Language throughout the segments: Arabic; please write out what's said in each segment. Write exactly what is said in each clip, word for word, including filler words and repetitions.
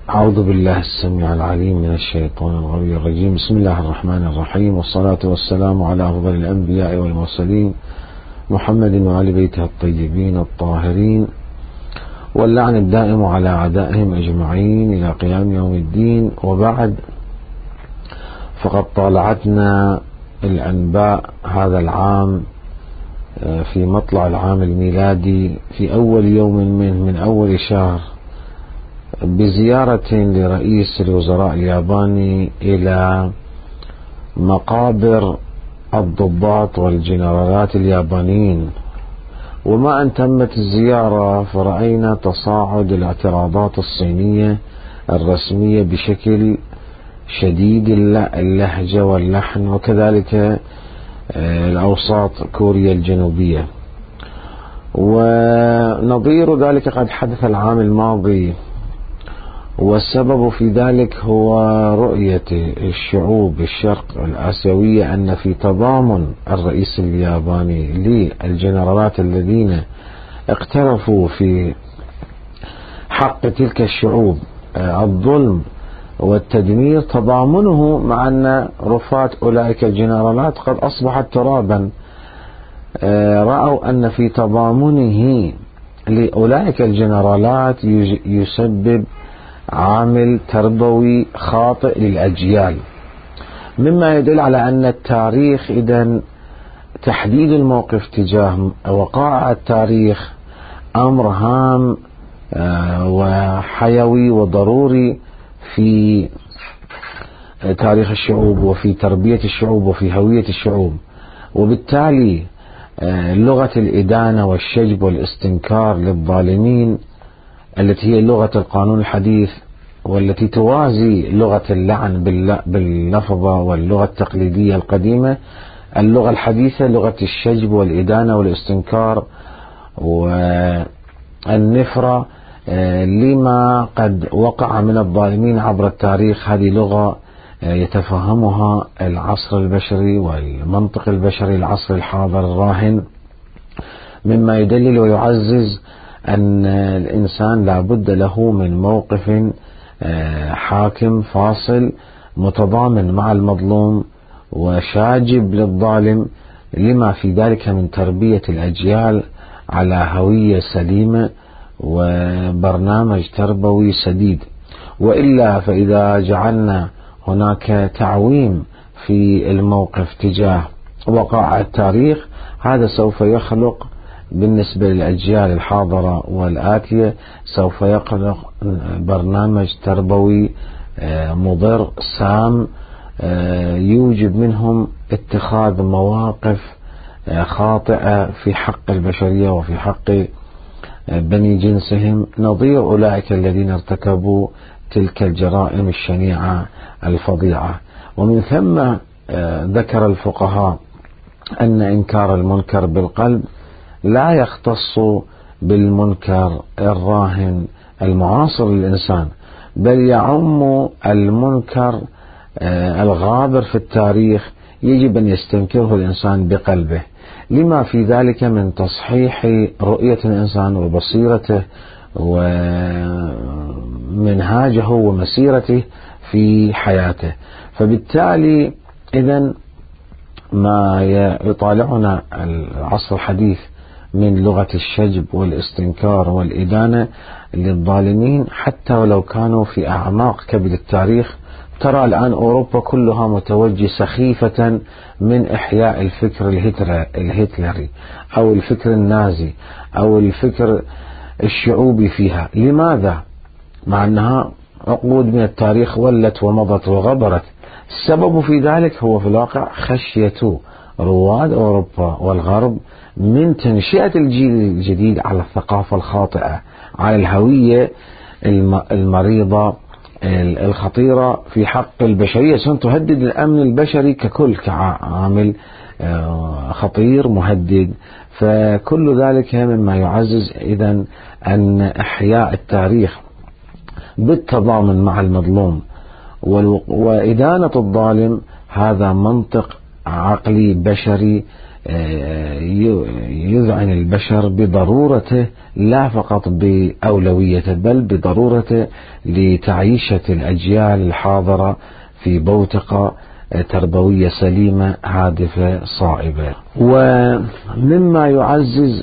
أعوذ بالله السميع العليم من الشيطان الغوي الرجيم. بسم الله الرحمن الرحيم، والصلاة والسلام على أفضل الأنبياء والمرسلين محمد وآل بيته الطيبين الطاهرين، واللعن الدائم على أعدائهم أجمعين إلى قيام يوم الدين. وبعد، فقد طالعتنا الأنباء هذا العام في مطلع العام الميلادي في أول يوم منه من أول شهر بزيارة لرئيس الوزراء الياباني إلى مقابر الضباط والجنرالات اليابانيين. وما أن تمت الزيارة فرأينا تصاعد الاعتراضات الصينية الرسمية بشكل شديد اللهجة واللحن، وكذلك الأوساط كوريا الجنوبية. ونظير ذلك قد حدث العام الماضي، والسبب في ذلك هو رؤية الشعوب الشرق الآسيوية أن في تضامن الرئيس الياباني للجنرالات الذين اقترفوا في حق تلك الشعوب الظلم والتدمير، تضامنه مع أن رفات أولئك الجنرالات قد أصبحت ترابا. رأوا أن في تضامنه لأولئك الجنرالات يسبب عامل تربوي خاطئ للأجيال، مما يدل على أن التاريخ إذن تحديد الموقف تجاه وقائع التاريخ أمر هام وحيوي وضروري في تاريخ الشعوب وفي تربية الشعوب وفي هوية الشعوب. وبالتالي لغة الإدانة والشجب والاستنكار للظالمين التي هي لغة القانون الحديث، والتي توازي لغة اللعن باللفظة واللغة التقليدية القديمة، اللغة الحديثة لغة الشجب والإدانة والاستنكار والنفرة لما قد وقع من الظالمين عبر التاريخ. هذه لغة يتفهمها العصر البشري والمنطق البشري العصر الحاضر الراهن، مما يدلل ويعزز أن الإنسان لا بد له من موقف حاكم فاصل متضامن مع المظلوم وشاجب للظالم، لما في ذلك من تربية الأجيال على هوية سليمة وبرنامج تربوي سديد. وإلا فإذا جعلنا هناك تعويم في الموقف تجاه وقائع التاريخ، هذا سوف يخلق بالنسبة للأجيال الحاضرة والآتية سوف يخلق برنامج تربوي مضر سام يوجب منهم اتخاذ مواقف خاطئة في حق البشرية وفي حق بني جنسهم، نظير أولئك الذين ارتكبوا تلك الجرائم الشنيعة الفظيعة. ومن ثم ذكر الفقهاء أن إنكار المنكر بالقلب لا يختص بالمنكر الراهن المعاصر للإنسان، بل يعم المنكر الغابر في التاريخ، يجب أن يستنكره الإنسان بقلبه، لما في ذلك من تصحيح رؤية الإنسان وبصيرته ومنهاجه ومسيرته في حياته. فبالتالي إذن ما يطالعنا العصر الحديث من لغة الشجب والاستنكار والإدانة للظالمين، حتى ولو كانوا في أعماق كبد التاريخ. ترى الآن أوروبا كلها متوجه سخيفة من إحياء الفكر الهتلري أو الفكر النازي أو الفكر الشعوبي فيها. لماذا؟ مع أنها عقود من التاريخ ولت ومضت وغبرت. السبب في ذلك هو في الواقع خشية رواد أوروبا والغرب من تنشئة الجيل الجديد على الثقافة الخاطئة، على الهوية المريضة الخطيرة في حق البشرية، ستهدد الأمن البشري ككل كعامل خطير مهدد. فكل ذلك مما يعزز إذن أن إحياء التاريخ بالتضامن مع المظلوم وإدانة الظالم هذا منطق عقلي بشري يذعن البشر بضرورته، لا فقط بأولويته بل بضرورته لتعيشة الأجيال الحاضرة في بوتقة تربوية سليمة هادفة صائبة. ومما يعزز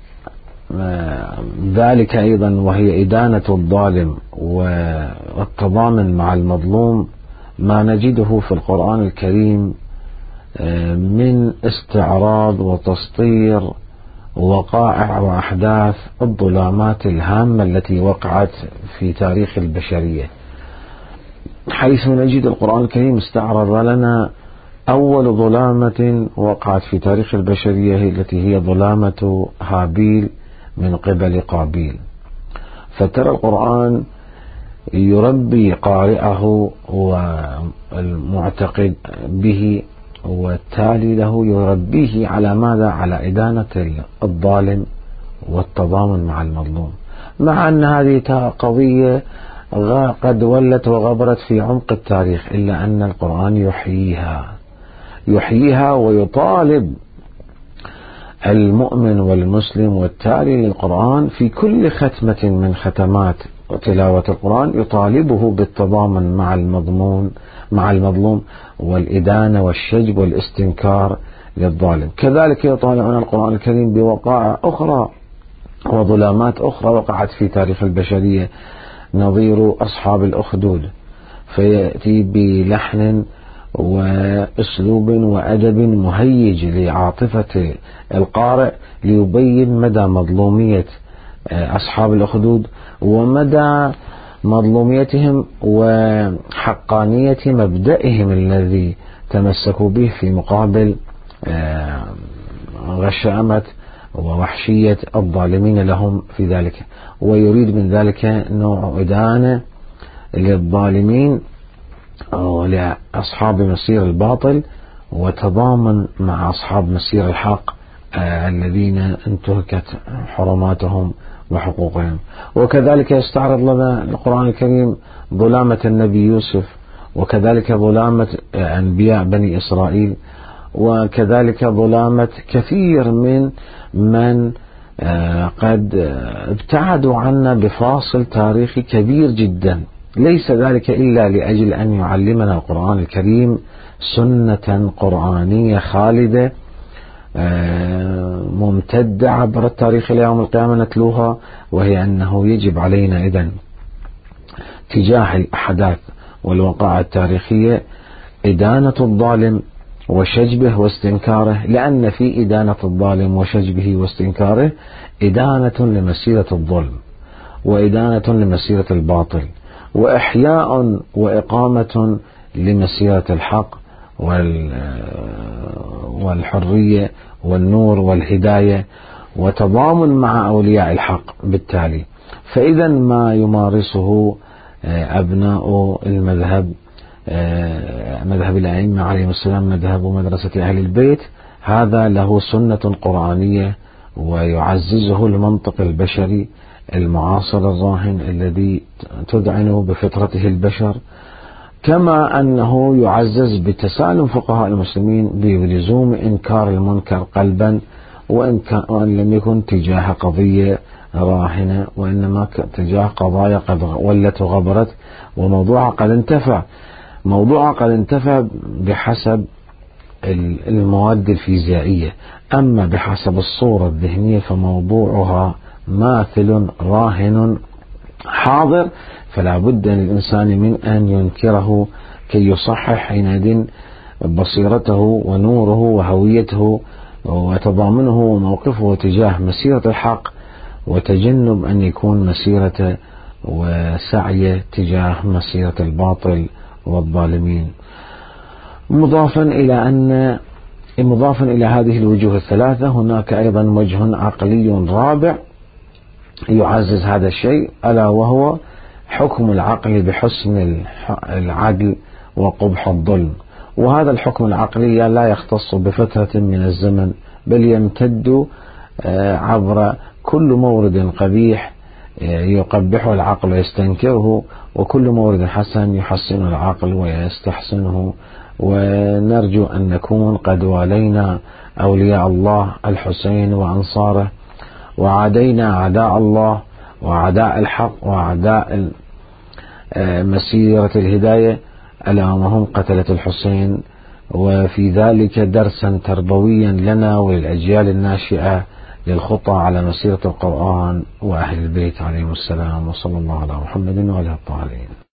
ذلك أيضا وهي إدانة الظالم والتضامن مع المظلوم ما نجده في القرآن الكريم من استعراض وتسطير وقائع وأحداث الظلامات الهامة التي وقعت في تاريخ البشرية، حيث نجد القرآن الكريم استعرض لنا أول ظلامة وقعت في تاريخ البشرية التي هي ظلامة هابيل من قبل قابيل. فترى القرآن يربي قارئه والمعتقد به والتالي له يربيه على ماذا؟ على إدانة الظالم والتضامن مع المظلوم، مع أن هذه قضية قد ولت وغبرت في عمق التاريخ، إلا أن القرآن يحييها يحييها ويطالب المؤمن والمسلم والتالي للقرآن في كل ختمة من ختمات تلاوة القرآن يطالبه بالتضامن مع المضمون مع المظلوم والإدانة والشجب والاستنكار للظالم. كذلك يطالعنا القرآن الكريم بوقائع أخرى وظلامات أخرى وقعت في تاريخ البشرية، نظير أصحاب الأخدود، فيأتي بلحن وأسلوب وأدب مهيج لعاطفة القارئ ليبين مدى مظلومية أصحاب الأخدود ومدى مظلوميتهم وحقانية مبدئهم الذي تمسكوا به في مقابل غشامة ووحشية الظالمين لهم في ذلك، ويريد من ذلك نوع إدانة للظالمين ولأصحاب مسير الباطل وتضامن مع أصحاب مسير الحق الذين انتهكت حرماتهم وحقوقهم. وكذلك يستعرض لنا القرآن الكريم ظلامة النبي يوسف، وكذلك ظلامة أنبياء بني إسرائيل، وكذلك ظلامة كثير من من قد ابتعدوا عنا بفاصل تاريخي كبير جدا. ليس ذلك إلا لأجل أن يعلمنا القرآن الكريم سنة قرآنية خالدة ممتدة عبر التاريخ إلى يوم القيامة نتلوها، وهي أنه يجب علينا إذن تجاه الأحداث والوقائع التاريخية إدانة الظالم وشجبه واستنكاره، لأن في إدانة الظالم وشجبه واستنكاره إدانة لمسيرة الظلم وإدانة لمسيرة الباطل وإحياء وإقامة لمسيرة الحق والحرية والنور والهداية وتضامن مع أولياء الحق. بالتالي فإذا ما يمارسه أبناء المذهب مذهب الأئمة عليهم السلام، مذهب مدرسة أهل البيت، هذا له سنة قرآنية ويعززه المنطق البشري المعاصر الراهن الذي تذعنه بفطرته البشر، كما أنه يعزز بتسالم فقهاء المسلمين بلزوم إنكار المنكر قلبا، وإن لم يكن تجاه قضية راهنة وإنما تجاه قضايا قد ولت وغبرت وموضوعها قد انتفى موضوعها قد انتفى بحسب المواد الفيزيائية، أما بحسب الصورة الذهنية فموضوعها ماثل راهن حاضر، فلا بد للإنسان من أن ينكره كي يصحح حينئذ بصيرته ونوره وهويته وتضامنه وموقفه تجاه مسيرة الحق، وتجنب أن يكون مسيرة وسعي تجاه مسيرة الباطل والظالمين. مضافا إلى أن مضافا إلى هذه الوجوه الثلاثة هناك أيضا وجه عقلي رابع يعزز هذا الشيء، ألا وهو حكم العقل بحسن العدل وقبح الظلم. وهذا الحكم العقلي لا يختص بفترة من الزمن بل يمتد عبر كل مورد قبيح يقبحه العقل ويستنكره، وكل مورد حسن يحسن العقل ويستحسنه ونرجو أن نكون قد والينا أولياء الله الحسين وأنصاره، وعادينا أعداء الله وأعداء الحق وأعداء مسيرة الهداية ألا وهم قتلة الحسين، وفي ذلك درسا تربويا لنا وللأجيال الناشئة للخطى على مسيرة القرآن وأهل البيت عليهم السلام، وصلى الله على محمد وعلى الطاهرين.